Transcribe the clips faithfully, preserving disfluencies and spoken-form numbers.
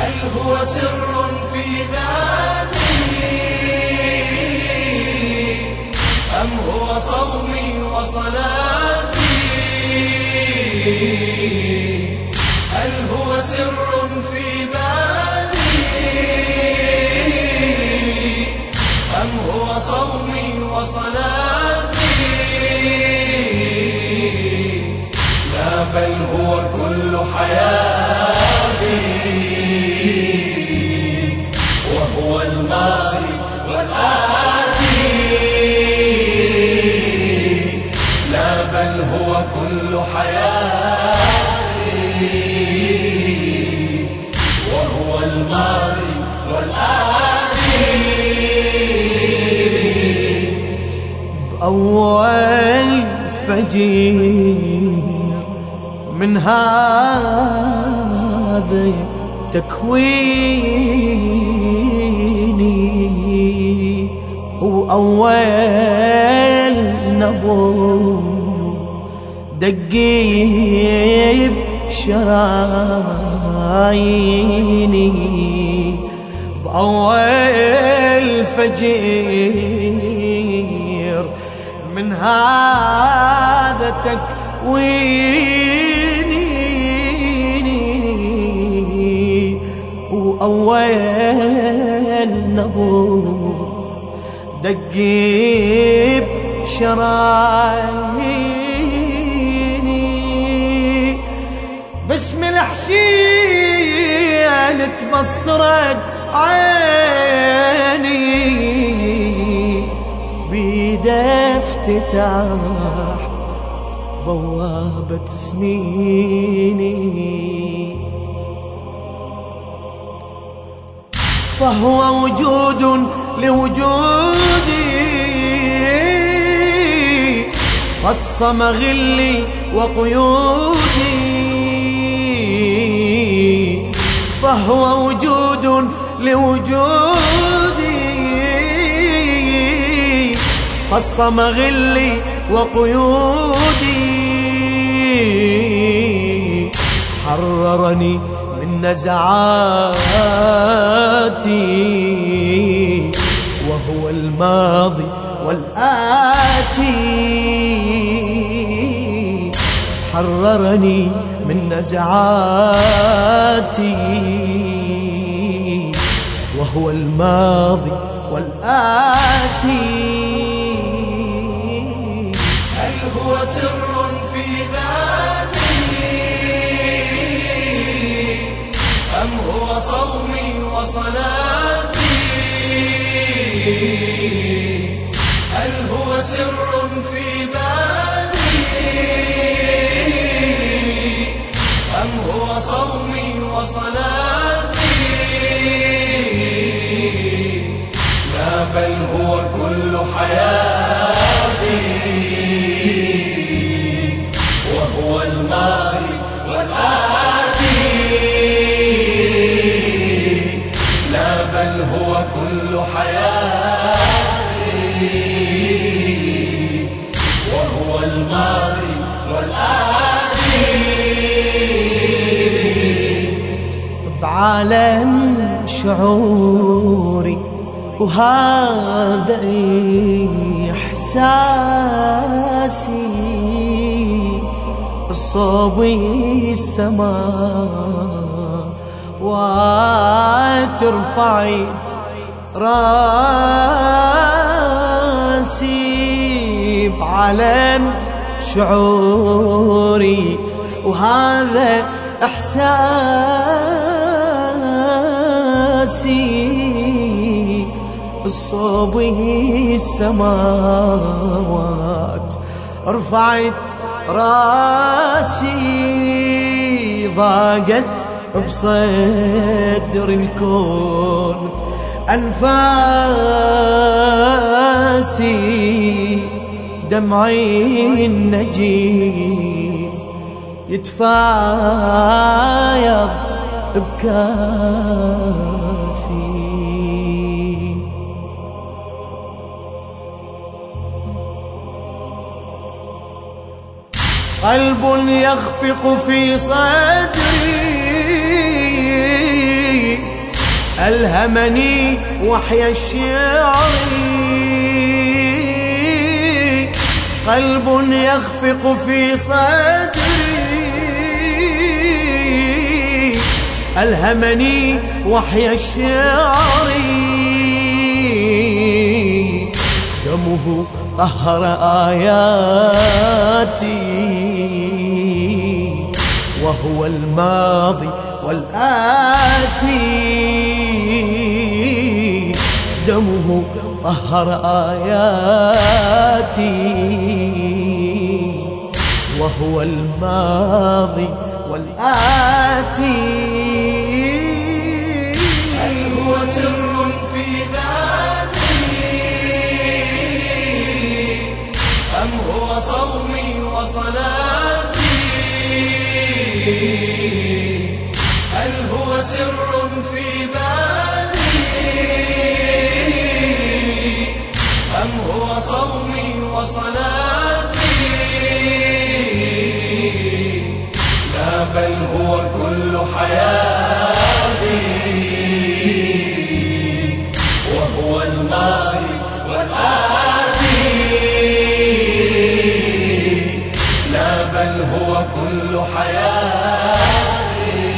هل هو سر في ذاتي أم هو صومي وصلاتي؟ هل هو سر في ذاتي أم هو صومي وصلاتي؟ لا بل هو كل حياتي وهو الماضي والآتي. لا بل هو كل حياتي وهو الماضي والآتي. بأول فجر من هذا تكويني وأول نبض دقي بشراييني. بأول فجر من هذا تكويني وأول نبض دقي بشراييني. باسم الحسين تبصرت عيني بيده افتتاح بوابة سنيني. فهو وجود لوجودي فصم غلي وقيودي. فهو وجود لوجودي فصم غلي وقيودي. حررني من نزعاتي وهو الماضي والآتي. حررني من نزعاتي وهو الماضي والآتي. هل هو سر في ذاتي أم هو صومي وصلاتي؟ هل هو سر في ذاتي أم هو صومي وصلاتي؟ لا بل هو كل حياتي وهو الماضي والآتي. لا بل هو كل حياتي وهو الماضي والآتي. بعالم شعوري وهذا إحساسي صوبي السماء وترفعت راسي. بعالم شعوري وهذا إحساسي الصوبي السماوات رفعت راسي. ضاقت بصدر الكون أنفاسي. دمعي النجيل يتفايض بكاسي. قلب يخفق في صدري ألهمني وحي الشعر قلب يخفق في صدري، ألهمني وحي الشعر دمه طهر آياتي وهو الماضي والآتي، دمه طهر آياتي وهو الماضي والآتي. هل هو سر في ذاتي أم هو صومي وصلاتي؟ هل هو سر في ذاتي أم هو صومي وصلاتي؟ لا بل هو كل حياتي وهو الماضي والآتي. لا بل هو كل حياتي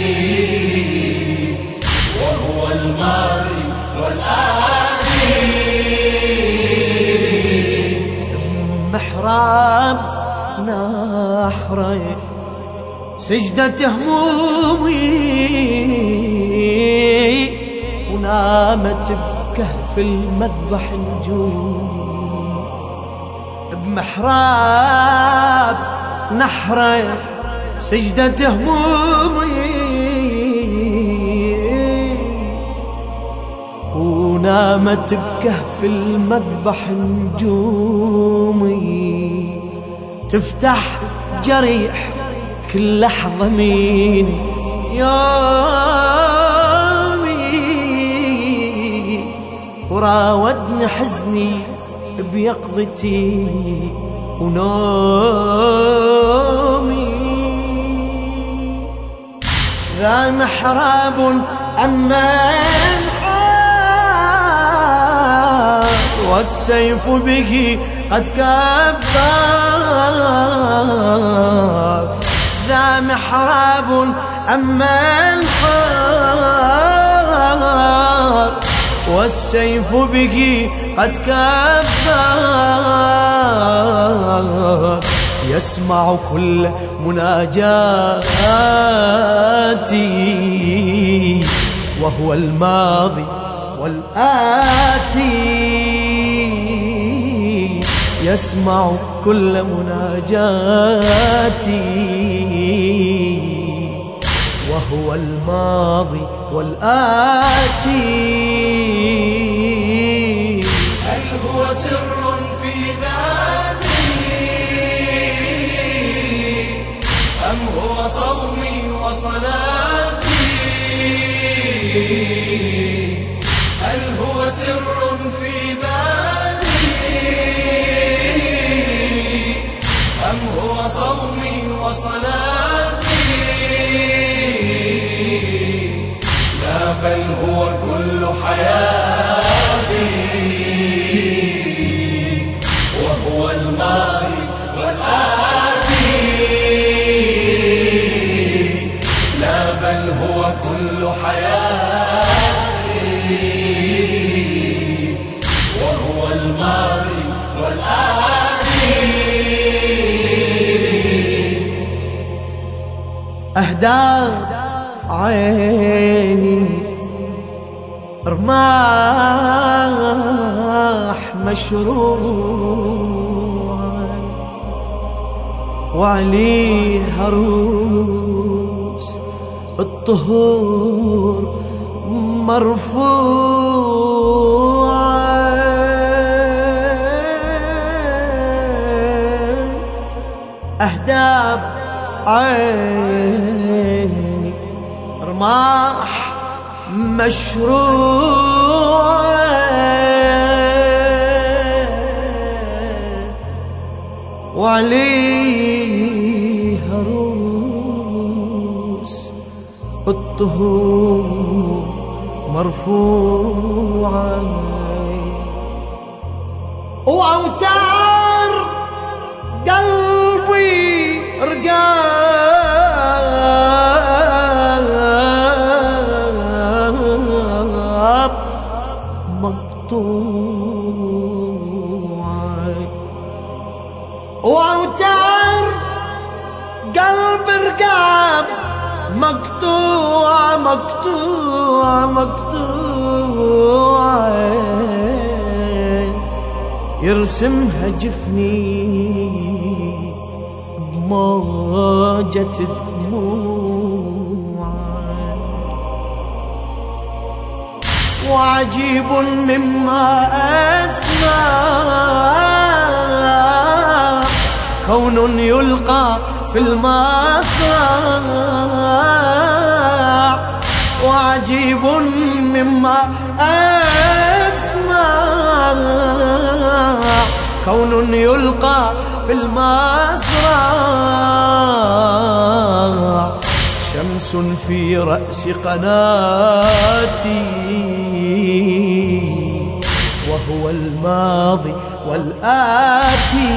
وهو الماضي والآتي. محراب نحري سجدة همومي ونامت بكهف المذبح نجوم، بمحراب نحري سجدة همومي ونامت بكهف المذبح نجومي، تفتح جريح كل لحظة من يومي وراودني حزني بيقظتي ونومي. ذا محراب أما انحار والسيف به قد كبر، ذا محراب أما انحار والسيف به قد كبر، يسمع كل مناجاتي وهو الماضي والآتي، يسمع كل مناجاتي وهو الماضي والآتي. هل هو سر في ذاتي أم هو صومي وصلاتي؟ هل هو سر في ذاتي أم هو صومي وصلاتي؟ لا بل هو كل حياتي وهو الماضي والآتي. لا بل هو كل حياتي وهو الماضي والآتي. أهدى عيني رماح مشروع وعليها روس الطهور مرفوع، أهداب عيني رماح مشروع وعليها روس الطهور مرفوعة وأوتار قلبي رقاب مقطوعة وأوتار قلب رقاب مقطوعة مقطوعة مقطوعة يرسمها جفني بموجة دموع وعجيب مما أسمع كون يلقى في المصرع وعجيب مما أسمع كون يلقى في المصرع شمس في رأس قناتي وهو الماضي والآتي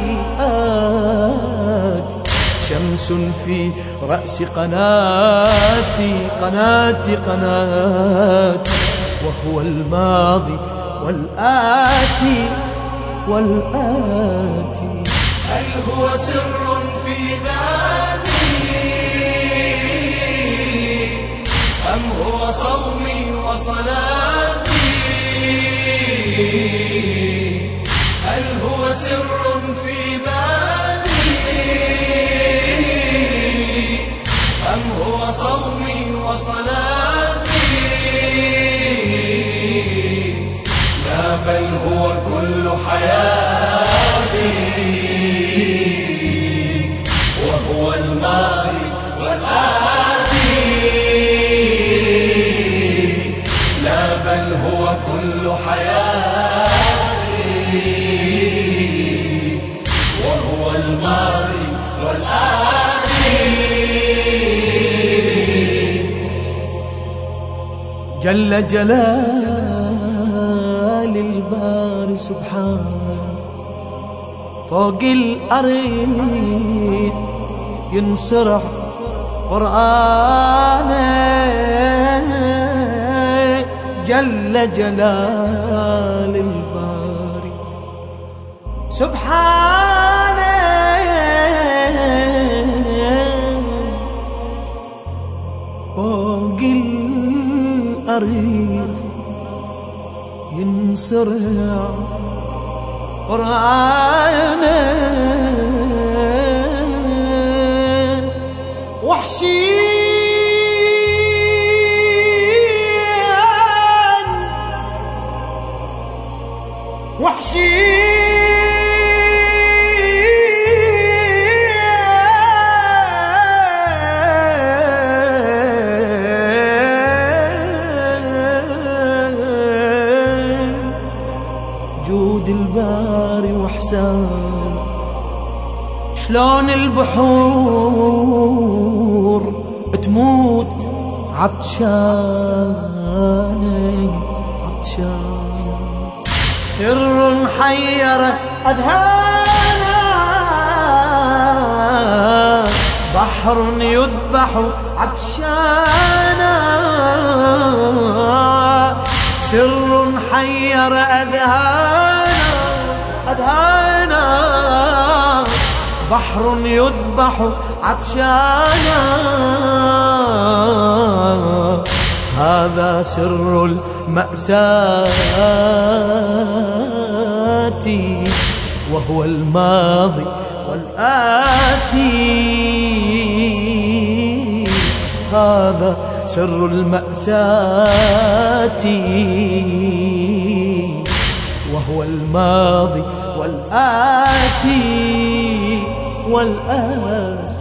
آتي شمس في رأس قناتي قناتي قناتي وهو الماضي والآتي والآتي هل هو سر في ذاتي أم هو صومي وصلاتي هل هو سر في ذاتي أم هو صومي وصلاتي لا بل هو كل حياتي وهو الماضي والآتي لا بل هو كل حياتي وهو الماضي والآتي جل جلال الباري سبحانه فوق الأرض ينصرع قرآنه جل جلال الباري سبحانه فوق الأرض ينصرع قرآنه وحشيان وحشيان جود الباري وحسان شلون البحور تموت عطشانة عطشانة سر حير أذهانا بحر يذبح عطشانا سر حير أذهانا أذهانا بحر يذبح عطشانا هذا سر المأساة وهو الماضي والآتي هذا سر المأساة وهو الماضي والآتي والآتي